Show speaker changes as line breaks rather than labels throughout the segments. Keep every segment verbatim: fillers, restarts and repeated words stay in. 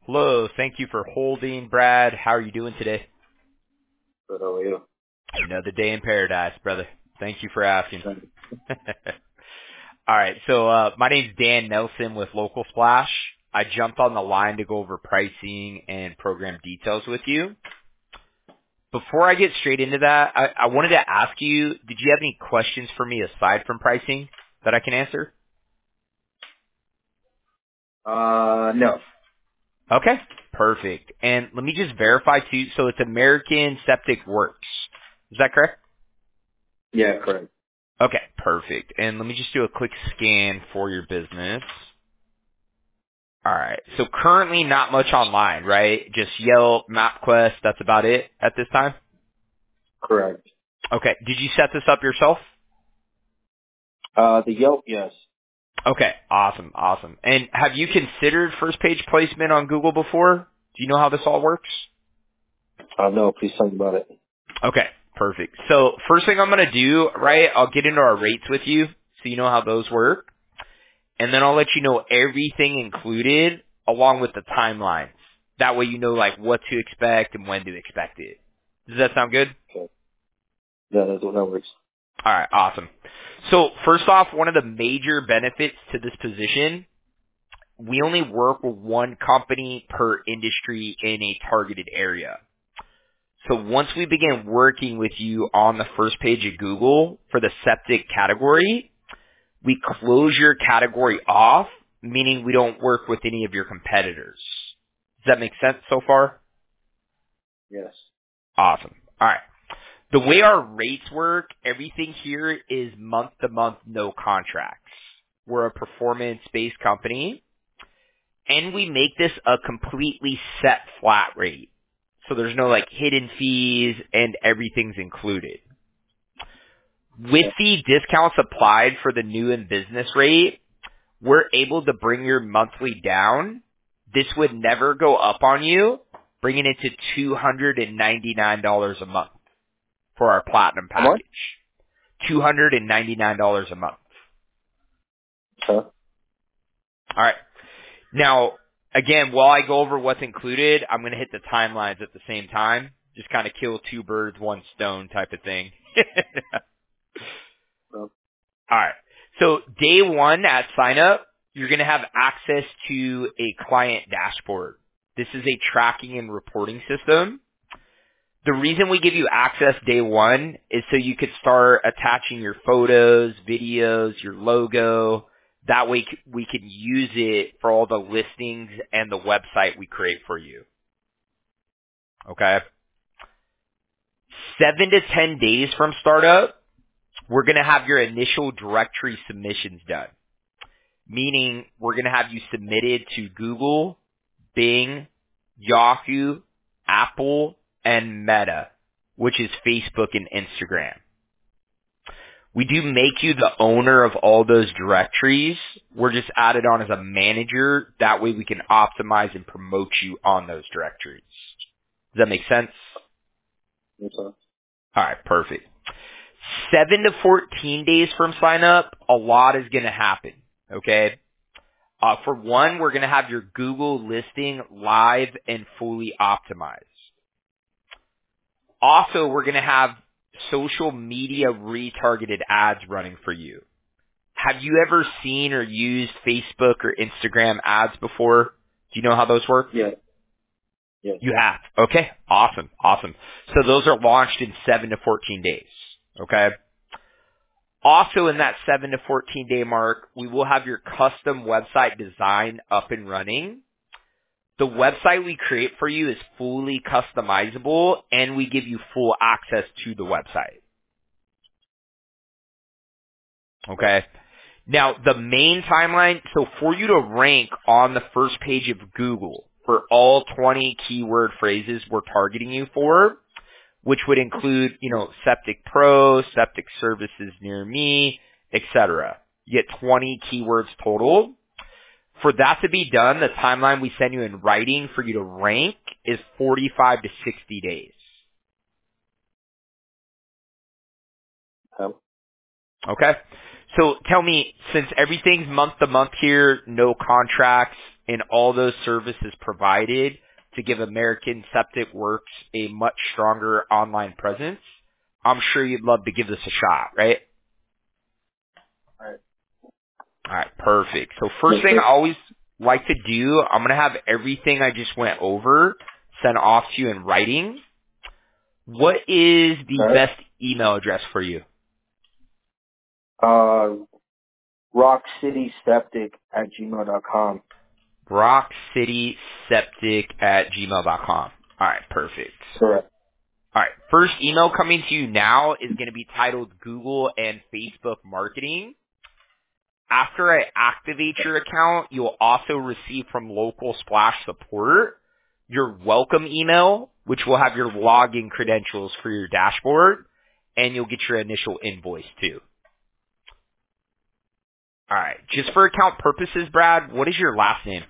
Hello. Thank you for holding, Brad. How are you doing today?
Good, how are you?
Another day in paradise, brother. Thank you for asking. All right. So, uh, my name's Dan Nelson with Local Splash. I jumped on the line to go over pricing and program details with you. Before I get straight into that, I, I wanted to ask you, did you have any questions for me aside from pricing that I can answer?
Uh, no.
Okay. Perfect. And let me just verify too. So it's American Septic Works. Is that correct?
Yeah, correct.
Okay, perfect. And let me just do a quick scan for your business. All right. So currently not much online, right? Just Yelp, MapQuest, that's about it at this time?
Correct.
Okay. Did you set this up yourself?
Uh, the Yelp, yes.
Okay. Awesome. Awesome. And have you considered first page placement on Google before? Do you know how this all works?
Uh, no, please tell me about it.
Okay. Perfect. So first thing I'm going to do, right, I'll get into our rates with you so you know how those work. And then I'll let you know everything included along with the timelines. That way you know like what to expect and when to expect it. Does that sound good?
Okay. Yeah, that's what that works.
All right, awesome. So first off, one of the major benefits to this position, we only work with one company per industry in a targeted area. So once we begin working with you on the first page of Google for the septic category, we close your category off, meaning we don't work with any of your competitors. Does that make sense so far?
Yes.
Awesome. All right. The way our rates work, everything here is month to month, no contracts. We're a performance-based company, and we make this a completely set flat rate. So there's no like hidden fees and everything's included. With
Okay.
the discounts applied for the new and business rate, we're able to bring your monthly down. This would never go up on you, bringing it to two hundred ninety-nine dollars a month for our platinum
How much?
package. two hundred ninety-nine dollars a month.
Huh?
All right. Now, again, while I go over what's included, I'm going to hit the timelines at the same time. Just kind of kill two birds, one stone type of thing.
No.
All right. So day one at sign up, you're going to have access to a client dashboard. This is a tracking and reporting system. The reason we give you access day one is so you could start attaching your photos, videos, your logo. That way c- we can use it for all the listings and the website we create for you. Okay? Seven to ten days from startup, we're going to have your initial directory submissions done. Meaning we're going to have you submitted to Google, Bing, Yahoo, Apple, and Meta, which is Facebook and Instagram. We do make you the owner of all those directories. We're just added on as a manager. That way we can optimize and promote you on those directories. Does that make sense?
Yes, sir.
All right, perfect. seven to fourteen days from sign up, a lot is going to happen. Okay? Uh, for one, we're going to have your Google listing live and fully optimized. Also, we're going to have social media retargeted ads running for you. Have you ever seen or used Facebook or Instagram ads before? Do you know how those work?
Yeah. Yes.
You have. Okay. Awesome. Awesome. So those are launched in seven to fourteen days. Okay. Also in that seven to fourteen day mark, we will have your custom website design up and running. The website we create for you is fully customizable and we give you full access to the website. Okay. Now the main timeline, so for you to rank on the first page of Google for all twenty keyword phrases we're targeting you for, which would include, you know, Septic Pro, Septic Services Near Me, et cetera. You get twenty keywords total. For that to be done, the timeline we send you in writing for you to rank is forty-five to sixty days.
Um,
Okay? So tell me, since everything's month to month here, no contracts, and all those services provided to give American Septic Works a much stronger online presence, I'm sure you'd love to give this a shot, right?
All right.
All right, perfect. So first thing I always like to do, I'm going to have everything I just went over sent off to you in writing. What is the
All right.
best email address for you?
Uh, rock city septic at gmail dot com.
rockcityseptic at gmail dot com. All right, perfect.
Correct.
All right, first email coming to you now is going to be titled Google and Facebook Marketing. After I activate your account, you'll also receive from Local Splash Support your welcome email, which will have your login credentials for your dashboard, and you'll get your initial invoice too. All right, just for account purposes, Brad, what is your last name?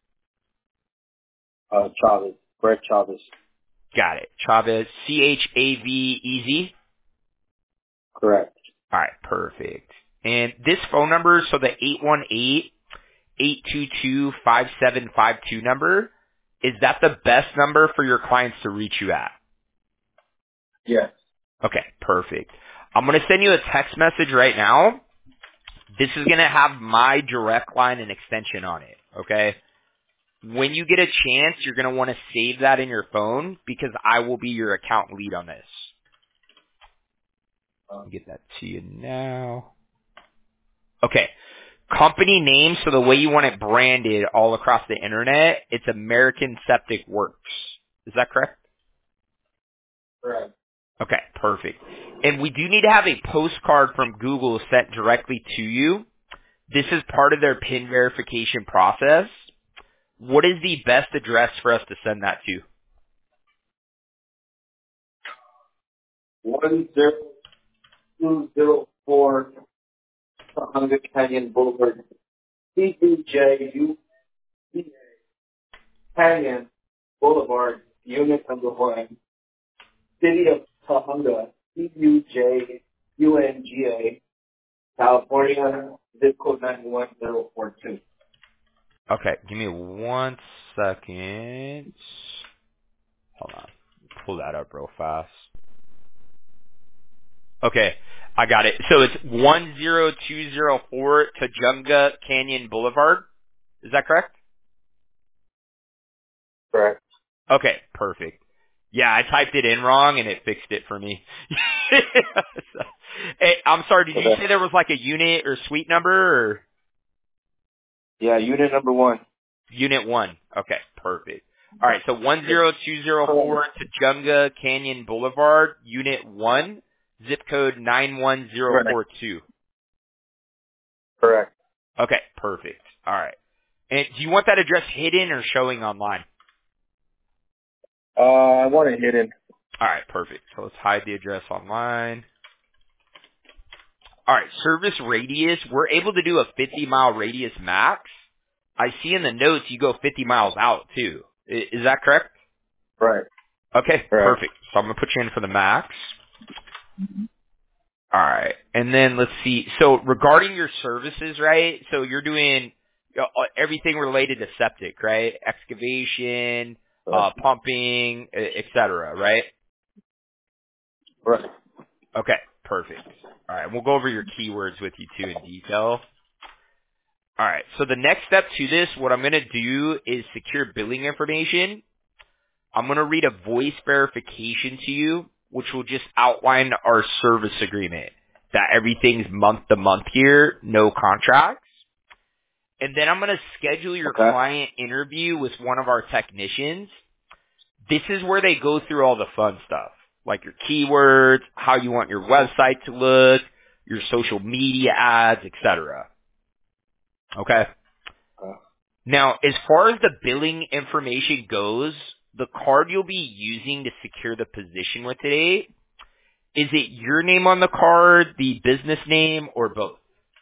Uh, Chavez. Brett Chavez.
Got it. Chavez, C H A V E Z?
Correct.
All right, perfect. And this phone number, so the eight one eight, eight two two, five seven five two number, is that the best number for your clients to reach you at?
Yes.
Okay, perfect. I'm going to send you a text message right now. This is going to have my direct line and extension on it, okay? When you get a chance, you're going to want to save that in your phone because I will be your account lead on this. Let me get that to you now. Okay. Company name, so the way you want it branded all across the internet, it's American Septic Works. Is that correct?
Correct.
Okay, perfect. And we do need to have a postcard from Google sent directly to you. This is part of their PIN verification process. What is the best address for us to send that to?
One zero two zero four Tahunga Canyon Boulevard. C B J U Canyon Boulevard, Unit Number One, City of Tahunga, C U J U N G A, California, zip code nine one zero four two.
Okay, give me one second. Hold on. Pull that up real fast. Okay, I got it. So it's one zero two zero four Tajunga Canyon Boulevard. Is that correct?
Correct.
Okay, perfect. Yeah, I typed it in wrong and it fixed it for me. So, hey, I'm sorry, did you
Okay.
say there was like a unit or suite number or
Yeah, unit number one.
unit one? Okay, perfect. All right, so one zero two zero four Tajunga Canyon Boulevard, unit one, zip code nine one zero
Correct.
four two.
Correct.
Okay, perfect. All right. And do you want that address hidden or showing online?
Uh, I want it hidden.
All right, perfect. So let's hide the address online. All right, service radius, we're able to do a fifty mile radius max. I see in the notes you go fifty miles out too. I- Is that correct?
Right.
Okay,
Correct.
perfect. So I'm going to put you in for the max. All right. And then let's see. So regarding your services, right? So you're doing you know, everything related to septic, right? Excavation,
Right.
uh, pumping, e- et cetera, right?
Right.
Okay, perfect. All right. We'll go over your keywords with you too in detail. All right. So the next step to this, what I'm going to do is secure billing information. I'm going to read a voice verification to you, which will just outline our service agreement, that everything's month to month here, no contracts. And then I'm going to schedule your
Okay.
client interview with one of our technicians. This is where they go through all the fun stuff, like your keywords, how you want your website to look, your social media ads, et cetera. Okay?
Uh,
Now, as far as the billing information goes, the card you'll be using to secure the position with today, is it your name on the card, the business name, or both?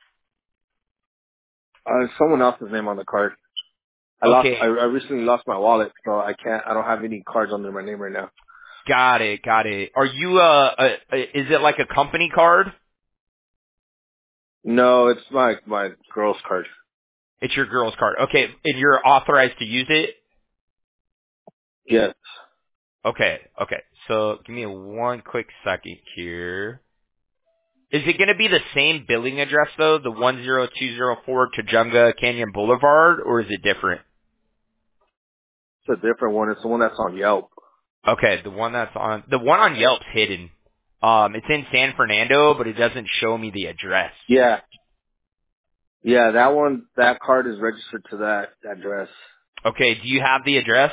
uh, someone else's name on the card. I lost.
Okay,
I, I recently lost my wallet, so I can't. I don't have any cards under my name right now.
got it, got it. Are you, uh, uh, is it like a company card?
No, it's my my girl's card.
It's your girl's card. Okay, and you're authorized to use it?
Yes.
Okay, okay. So give me one quick second here. Is it going to be the same billing address though, the one zero two zero four Tujunga Canyon Boulevard, or is it different?
It's a different one. It's the one that's on Yelp.
Okay, the one that's on, the one on Yelp's hidden. Um, it's in San Fernando, but it doesn't show me the address.
Yeah. Yeah, that one, that card is registered to that address.
Okay, do you have the address?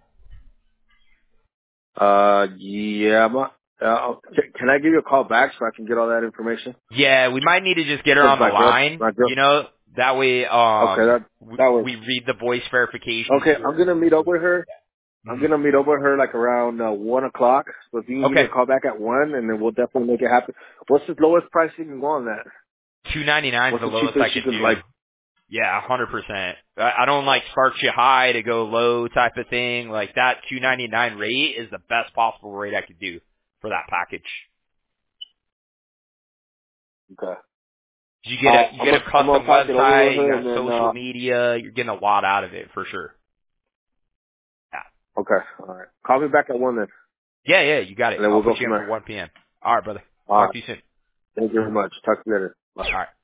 Uh, yeah. My, uh, can can I give you a call back so I can get all that information?
Yeah, we might need to just get her
'Cause
on the
my girl,
line,
my girl.
you know, that way,
Okay,
um,
that
we,
that was
we read the voice verification
okay.
here.
I'm gonna meet up with her. I'm
Mhm.
gonna meet up with her like around uh, one o'clock. So if you can give me
Okay,
a call back at one, and then we'll definitely make it happen. What's the lowest price you can go on that?
two ninety-nine is
What's
the
the
lowest I
cheapest you
could
can
do.
like?
Yeah, one hundred percent. I I don't like start you high to go low type of thing. Like that two ninety-nine rate is the best possible rate I could do for that package.
Okay.
You
Uh,
get a you
I'm
get a
gonna I'm gonna
custom
talk it over with
website, you
her,
got
and then
social
uh,
media, you're getting a lot out of it for sure.
okay, all right. Call me back at one then,
Yeah, yeah, yeah, you got it.
and then
I'll
we'll
put
go
you
from
in for
there.
one p.m. All right, brother.
All
Talk
right.
to you soon.
Thank you very much. Talk to you later. Bye.
All right.